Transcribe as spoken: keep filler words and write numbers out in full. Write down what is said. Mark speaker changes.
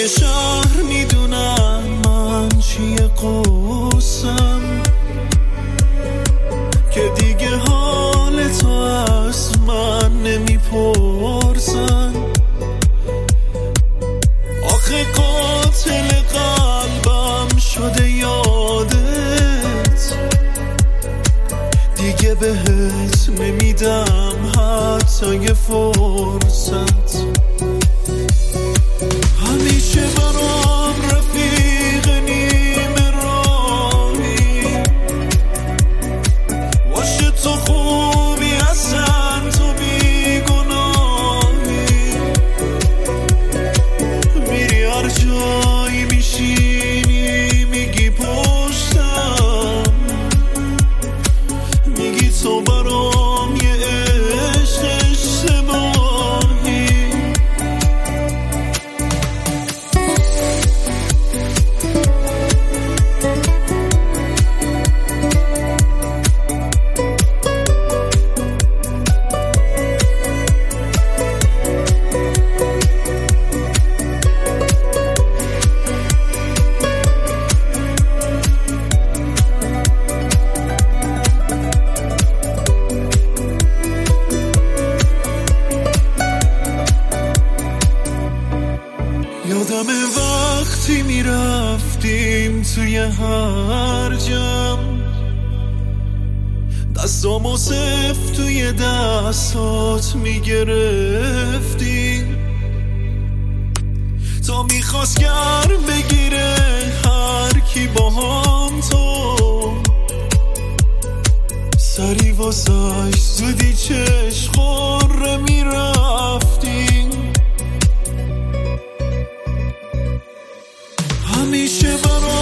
Speaker 1: همه شهر میدونن من چیه قصم، که دیگه حال تو از من نمیپرسن. آخه قاتل قلبم شده یادت، دیگه بهت نمیدم حتی یه فرصت. همیشه برام رفیق نیمه راهی، باشه تو خوبی اصلا تو بیگناهی، میری هر جایی میشینی میگی پشتم، میگی تو برام یه عشق اشتباهی. یادم وقتی میرفتیم توی هر جمع، دستامو صف توی دستات میگرفتیم، تا میخواست گرم بگیره هر کی با هم تو، سری واسش زودی چشم خوره میرفتیم. همیشه برام